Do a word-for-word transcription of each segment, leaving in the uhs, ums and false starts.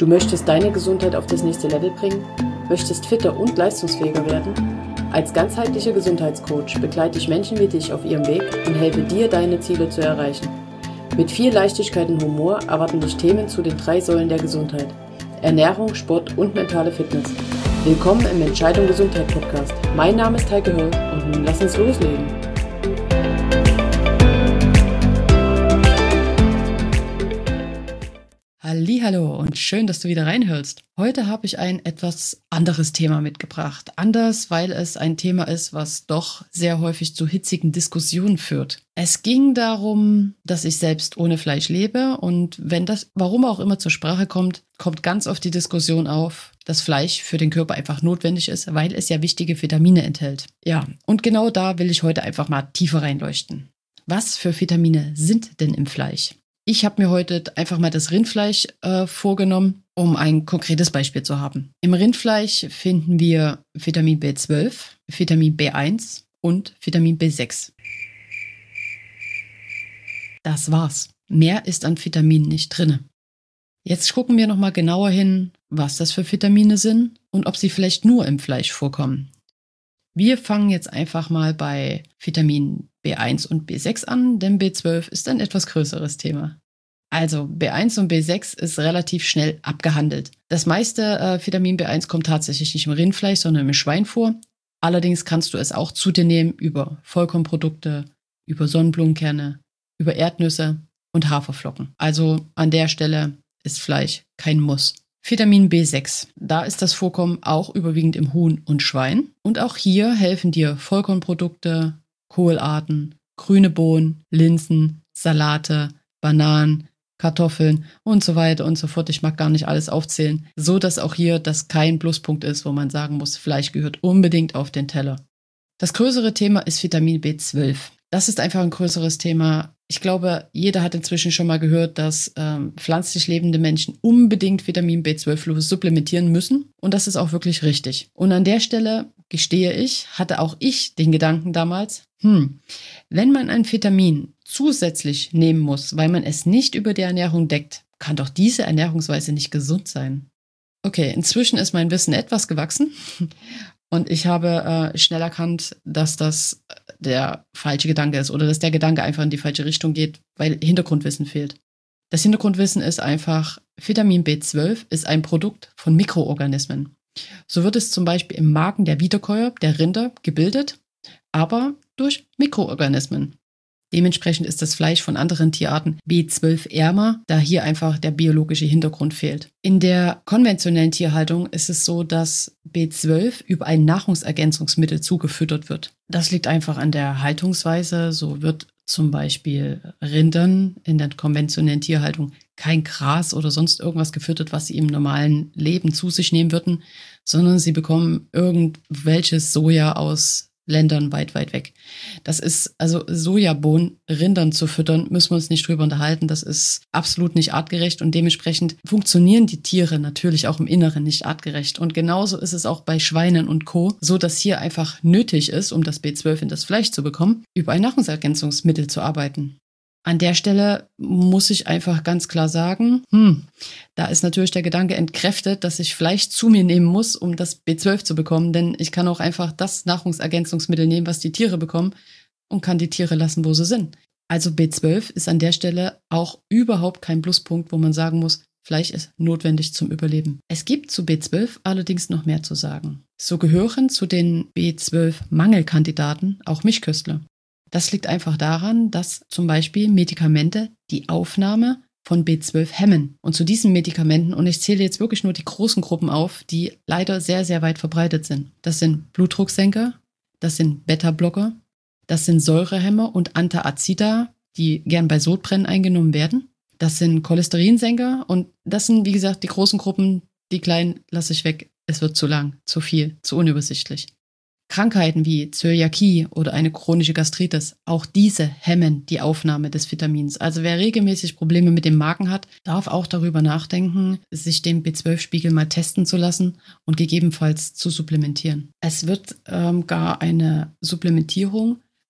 Du möchtest deine Gesundheit auf das nächste Level bringen? Möchtest fitter und leistungsfähiger werden? Als ganzheitlicher Gesundheitscoach begleite ich Menschen wie dich auf ihrem Weg und helfe dir, deine Ziele zu erreichen. Mit viel Leichtigkeit und Humor erwarten dich Themen zu den drei Säulen der Gesundheit: Ernährung, Sport und mentale Fitness. Willkommen im Entscheidung Gesundheit Podcast. Mein Name ist Heike Höll und nun lass uns loslegen. Hallihallo und schön, dass du wieder reinhörst. Heute habe ich ein etwas anderes Thema mitgebracht. Anders, weil es ein Thema ist, was doch sehr häufig zu hitzigen Diskussionen führt. Es ging darum, dass ich selbst ohne Fleisch lebe und wenn das, warum auch immer zur Sprache kommt, kommt ganz oft die Diskussion auf, dass Fleisch für den Körper einfach notwendig ist, weil es ja wichtige Vitamine enthält. Ja, und genau da will ich heute einfach mal tiefer reinleuchten. Was für Vitamine sind denn im Fleisch? Ich habe mir heute einfach mal das Rindfleisch äh, vorgenommen, um ein konkretes Beispiel zu haben. Im Rindfleisch finden wir Vitamin B zwölf, Vitamin B eins und Vitamin B sechs. Das war's. Mehr ist an Vitaminen nicht drin. Jetzt gucken wir nochmal genauer hin, was das für Vitamine sind und ob sie vielleicht nur im Fleisch vorkommen. Wir fangen jetzt einfach mal bei Vitamin B eins und B sechs an, denn B zwölf ist ein etwas größeres Thema. Also B eins und B sechs ist relativ schnell abgehandelt. Das meiste äh, Vitamin B eins kommt tatsächlich nicht im Rindfleisch, sondern im Schwein vor. Allerdings kannst du es auch zu dir nehmen über Vollkornprodukte, über Sonnenblumenkerne, über Erdnüsse und Haferflocken. Also an der Stelle ist Fleisch kein Muss. Vitamin B sechs, da ist das Vorkommen auch überwiegend im Huhn und Schwein. Und auch hier helfen dir Vollkornprodukte, Kohlarten, grüne Bohnen, Linsen, Salate, Bananen, Kartoffeln und so weiter und so fort. Ich mag gar nicht alles aufzählen, so dass auch hier das kein Pluspunkt ist, wo man sagen muss, Fleisch gehört unbedingt auf den Teller. Das größere Thema ist Vitamin B zwölf. Das ist einfach ein größeres Thema. Ich glaube, jeder hat inzwischen schon mal gehört, dass ähm, pflanzlich lebende Menschen unbedingt Vitamin B zwölf supplementieren müssen. Und das ist auch wirklich richtig. Und an der Stelle, gestehe ich, hatte auch ich den Gedanken damals, hm, wenn man ein Vitamin zusätzlich nehmen muss, weil man es nicht über die Ernährung deckt, kann doch diese Ernährungsweise nicht gesund sein. Okay, inzwischen ist mein Wissen etwas gewachsen. Und ich habe äh, schnell erkannt, dass das der falsche Gedanke ist oder dass der Gedanke einfach in die falsche Richtung geht, weil Hintergrundwissen fehlt. Das Hintergrundwissen ist einfach, Vitamin B zwölf ist ein Produkt von Mikroorganismen. So wird es zum Beispiel im Magen der Wiederkäuer, der Rinder, gebildet, aber durch Mikroorganismen. Dementsprechend ist das Fleisch von anderen Tierarten B zwölf ärmer, da hier einfach der biologische Hintergrund fehlt. In der konventionellen Tierhaltung ist es so, dass B zwölf über ein Nahrungsergänzungsmittel zugefüttert wird. Das liegt einfach an der Haltungsweise. So wird zum Beispiel Rindern in der konventionellen Tierhaltung kein Gras oder sonst irgendwas gefüttert, was sie im normalen Leben zu sich nehmen würden, sondern sie bekommen irgendwelches Soja aus Ländern weit, weit weg. Das ist, also Sojabohnen Rindern zu füttern, müssen wir uns nicht drüber unterhalten. Das ist absolut nicht artgerecht und dementsprechend funktionieren die Tiere natürlich auch im Inneren nicht artgerecht. Und genauso ist es auch bei Schweinen und Co., so dass hier einfach nötig ist, um das B zwölf in das Fleisch zu bekommen, über ein Nahrungsergänzungsmittel zu arbeiten. An der Stelle muss ich einfach ganz klar sagen, hm, da ist natürlich der Gedanke entkräftet, dass ich Fleisch zu mir nehmen muss, um das B zwölf zu bekommen. Denn ich kann auch einfach das Nahrungsergänzungsmittel nehmen, was die Tiere bekommen und kann die Tiere lassen, wo sie sind. Also B zwölf ist an der Stelle auch überhaupt kein Pluspunkt, wo man sagen muss, Fleisch ist notwendig zum Überleben. Es gibt zu B zwölf allerdings noch mehr zu sagen. So gehören zu den B zwölf Mangelkandidaten auch Mischköstler. Das liegt einfach daran, dass zum Beispiel Medikamente die Aufnahme von B zwölf hemmen. Und zu diesen Medikamenten, und ich zähle jetzt wirklich nur die großen Gruppen auf, die leider sehr, sehr weit verbreitet sind. Das sind Blutdrucksenker, das sind Beta-Blocker, das sind Säurehemmer und Antaazida, die gern bei Sodbrennen eingenommen werden. Das sind Cholesterinsenker und das sind, wie gesagt, die großen Gruppen, die kleinen lasse ich weg. Es wird zu lang, zu viel, zu unübersichtlich. Krankheiten wie Zöliakie oder eine chronische Gastritis, auch diese hemmen die Aufnahme des Vitamins. Also wer regelmäßig Probleme mit dem Magen hat, darf auch darüber nachdenken, sich den B zwölf Spiegel mal testen zu lassen und gegebenenfalls zu supplementieren. Es wird ähm, gar eine Supplementierung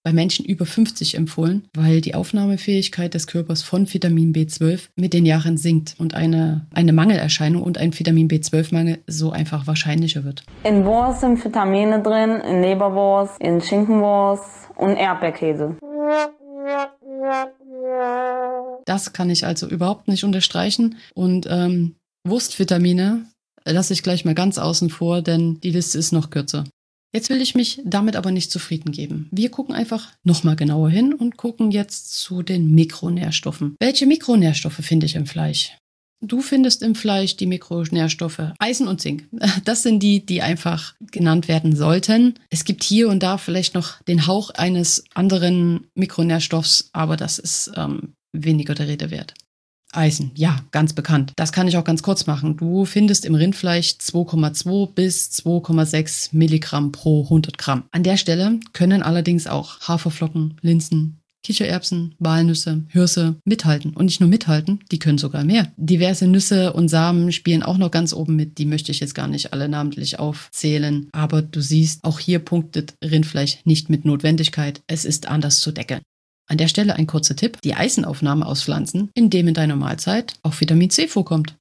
bei Menschen über fünfzig empfohlen, weil die Aufnahmefähigkeit des Körpers von Vitamin B zwölf mit den Jahren sinkt und eine, eine Mangelerscheinung und ein Vitamin B zwölf Mangel so einfach wahrscheinlicher wird. In Wurst sind Vitamine drin, in Leberwurst, in Schinkenwurst und Erdbeerkäse. Das kann ich also überhaupt nicht unterstreichen. Und ähm, Wurstvitamine lasse ich gleich mal ganz außen vor, denn die Liste ist noch kürzer. Jetzt will ich mich damit aber nicht zufrieden geben. Wir gucken einfach nochmal genauer hin und gucken jetzt zu den Mikronährstoffen. Welche Mikronährstoffe finde ich im Fleisch? Du findest im Fleisch die Mikronährstoffe Eisen und Zink. Das sind die, die einfach genannt werden sollten. Es gibt hier und da vielleicht noch den Hauch eines anderen Mikronährstoffs, aber das ist ähm, weniger der Rede wert. Eisen, ja, ganz bekannt. Das kann ich auch ganz kurz machen. Du findest im Rindfleisch zwei Komma zwei bis zwei Komma sechs Milligramm pro hundert Gramm. An der Stelle können allerdings auch Haferflocken, Linsen, Kichererbsen, Walnüsse, Hirse mithalten. Und nicht nur mithalten, die können sogar mehr. Diverse Nüsse und Samen spielen auch noch ganz oben mit. Die möchte ich jetzt gar nicht alle namentlich aufzählen. Aber du siehst, auch hier punktet Rindfleisch nicht mit Notwendigkeit. Es ist anders zu deckeln. An der Stelle ein kurzer Tipp: die Eisenaufnahme aus Pflanzen, in dem in deiner Mahlzeit auch Vitamin C vorkommt.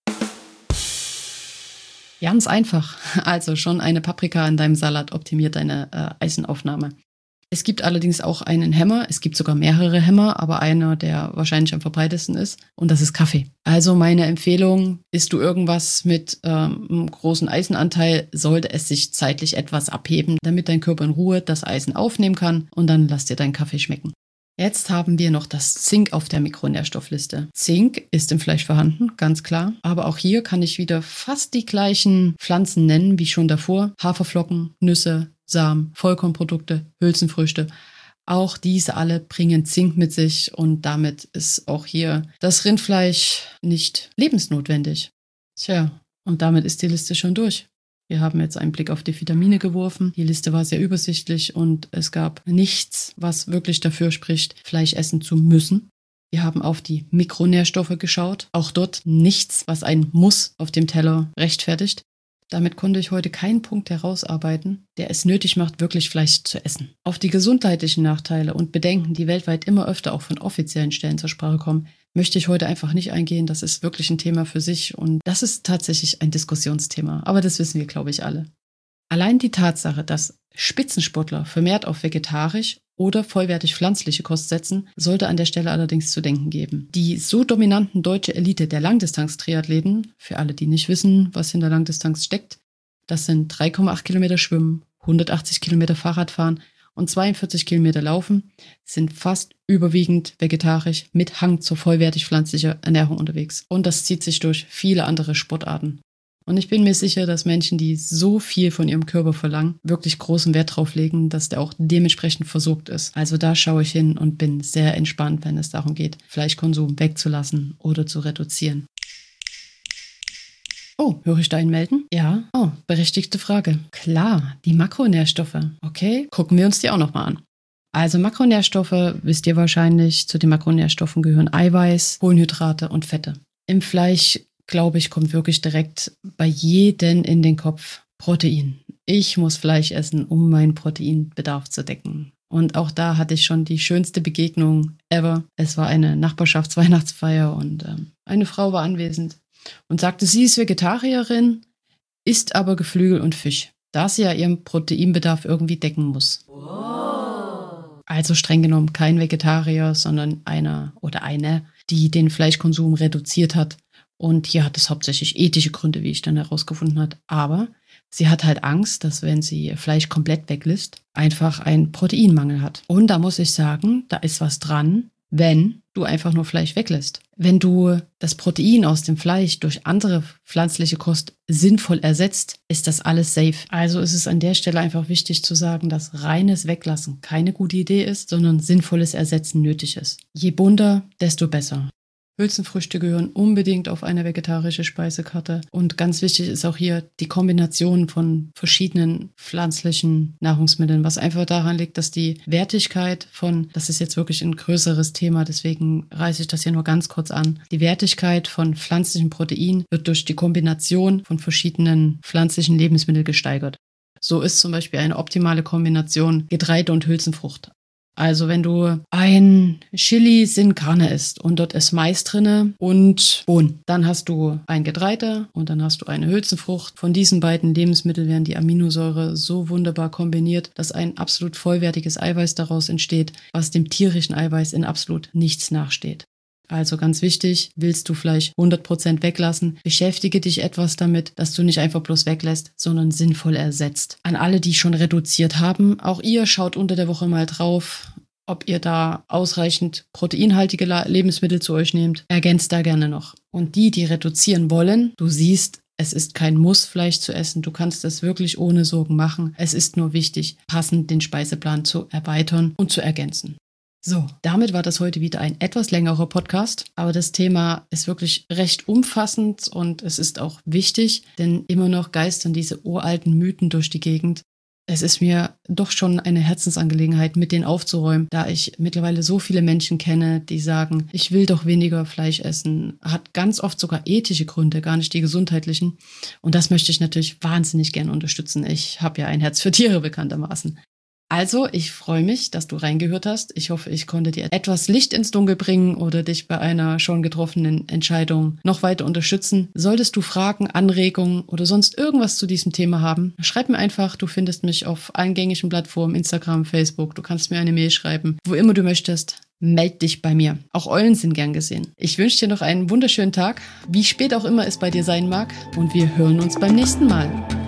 Ganz einfach. Also schon eine Paprika in deinem Salat optimiert deine äh, Eisenaufnahme. Es gibt allerdings auch einen Hämmer, es gibt sogar mehrere Hämmer, aber einer, der wahrscheinlich am verbreitetsten ist, und das ist Kaffee. Also meine Empfehlung: isst du irgendwas mit ähm, einem großen Eisenanteil, sollte es sich zeitlich etwas abheben, damit dein Körper in Ruhe das Eisen aufnehmen kann, und dann lass dir deinen Kaffee schmecken. Jetzt haben wir noch das Zink auf der Mikronährstoffliste. Zink ist im Fleisch vorhanden, ganz klar. Aber auch hier kann ich wieder fast die gleichen Pflanzen nennen wie schon davor. Haferflocken, Nüsse, Samen, Vollkornprodukte, Hülsenfrüchte. Auch diese alle bringen Zink mit sich und damit ist auch hier das Rindfleisch nicht lebensnotwendig. Tja, und damit ist die Liste schon durch. Wir haben jetzt einen Blick auf die Vitamine geworfen. Die Liste war sehr übersichtlich und es gab nichts, was wirklich dafür spricht, Fleisch essen zu müssen. Wir haben auf die Mikronährstoffe geschaut. Auch dort nichts, was ein Muss auf dem Teller rechtfertigt. Damit konnte ich heute keinen Punkt herausarbeiten, der es nötig macht, wirklich Fleisch zu essen. Auf die gesundheitlichen Nachteile und Bedenken, die weltweit immer öfter auch von offiziellen Stellen zur Sprache kommen, möchte ich heute einfach nicht eingehen. Das ist wirklich ein Thema für sich und das ist tatsächlich ein Diskussionsthema. Aber das wissen wir, glaube ich, alle. Allein die Tatsache, dass Spitzensportler vermehrt auf vegetarisch oder vollwertig pflanzliche Kost setzen, sollte an der Stelle allerdings zu denken geben. Die so dominanten deutsche Elite der Langdistanz-Triathleten, für alle, die nicht wissen, was hinter Langdistanz steckt, das sind drei Komma acht Kilometer Schwimmen, hundertachtzig Kilometer Fahrradfahren und zweiundvierzig Kilometer Laufen, sind fast überwiegend vegetarisch mit Hang zur vollwertig pflanzlicher Ernährung unterwegs. Und das zieht sich durch viele andere Sportarten. Und ich bin mir sicher, dass Menschen, die so viel von ihrem Körper verlangen, wirklich großen Wert drauf legen, dass der auch dementsprechend versorgt ist. Also da schaue ich hin und bin sehr entspannt, wenn es darum geht, Fleischkonsum wegzulassen oder zu reduzieren. Oh, höre ich da ein Melden? Ja. Oh, berechtigte Frage. Klar, die Makronährstoffe. Okay, gucken wir uns die auch nochmal an. Also Makronährstoffe, wisst ihr wahrscheinlich, zu den Makronährstoffen gehören Eiweiß, Kohlenhydrate und Fette. Im Fleisch, glaube ich, kommt wirklich direkt bei jedem in den Kopf Protein. Ich muss Fleisch essen, um meinen Proteinbedarf zu decken. Und auch da hatte ich schon die schönste Begegnung ever. Es war eine Nachbarschaftsweihnachtsfeier und ähm, eine Frau war anwesend und sagte, sie ist Vegetarierin, isst aber Geflügel und Fisch, da sie ja ihren Proteinbedarf irgendwie decken muss. Wow. Also streng genommen kein Vegetarier, sondern einer oder eine, die den Fleischkonsum reduziert hat. Und hier hat es hauptsächlich ethische Gründe, wie ich dann herausgefunden habe. Aber sie hat halt Angst, dass wenn sie Fleisch komplett weglässt, einfach einen Proteinmangel hat. Und da muss ich sagen, da ist was dran, wenn du einfach nur Fleisch weglässt. Wenn du das Protein aus dem Fleisch durch andere pflanzliche Kost sinnvoll ersetzt, ist das alles safe. Also ist es an der Stelle einfach wichtig zu sagen, dass reines Weglassen keine gute Idee ist, sondern sinnvolles Ersetzen nötig ist. Je bunter, desto besser. Hülsenfrüchte gehören unbedingt auf eine vegetarische Speisekarte. Und ganz wichtig ist auch hier die Kombination von verschiedenen pflanzlichen Nahrungsmitteln, was einfach daran liegt, dass die Wertigkeit von, das ist jetzt wirklich ein größeres Thema, deswegen reiße ich das hier nur ganz kurz an, die Wertigkeit von pflanzlichem Protein wird durch die Kombination von verschiedenen pflanzlichen Lebensmitteln gesteigert. So ist zum Beispiel eine optimale Kombination Getreide und Hülsenfrucht. Also wenn du ein Chili sin Carne isst und dort ist Mais drinne und Bohnen, dann hast du ein Getreide und dann hast du eine Hülsenfrucht. Von diesen beiden Lebensmitteln werden die Aminosäure so wunderbar kombiniert, dass ein absolut vollwertiges Eiweiß daraus entsteht, was dem tierischen Eiweiß in absolut nichts nachsteht. Also ganz wichtig, willst du Fleisch hundert Prozent weglassen, beschäftige dich etwas damit, dass du nicht einfach bloß weglässt, sondern sinnvoll ersetzt. An alle, die schon reduziert haben, auch ihr schaut unter der Woche mal drauf, ob ihr da ausreichend proteinhaltige Lebensmittel zu euch nehmt. Ergänzt da gerne noch. Und die, die reduzieren wollen, du siehst, es ist kein Muss, Fleisch zu essen. Du kannst das wirklich ohne Sorgen machen. Es ist nur wichtig, passend den Speiseplan zu erweitern und zu ergänzen. So, damit war das heute wieder ein etwas längerer Podcast, aber das Thema ist wirklich recht umfassend und es ist auch wichtig, denn immer noch geistern diese uralten Mythen durch die Gegend. Es ist mir doch schon eine Herzensangelegenheit, mit denen aufzuräumen, da ich mittlerweile so viele Menschen kenne, die sagen, ich will doch weniger Fleisch essen, hat ganz oft sogar ethische Gründe, gar nicht die gesundheitlichen. Und das möchte ich natürlich wahnsinnig gerne unterstützen. Ich habe ja ein Herz für Tiere bekanntermaßen. Also, ich freue mich, dass du reingehört hast. Ich hoffe, ich konnte dir etwas Licht ins Dunkel bringen oder dich bei einer schon getroffenen Entscheidung noch weiter unterstützen. Solltest du Fragen, Anregungen oder sonst irgendwas zu diesem Thema haben, schreib mir einfach. Du findest mich auf allen gängigen Plattformen, Instagram, Facebook. Du kannst mir eine Mail schreiben, wo immer du möchtest. Meld dich bei mir. Auch Eulen sind gern gesehen. Ich wünsche dir noch einen wunderschönen Tag, wie spät auch immer es bei dir sein mag. Und wir hören uns beim nächsten Mal.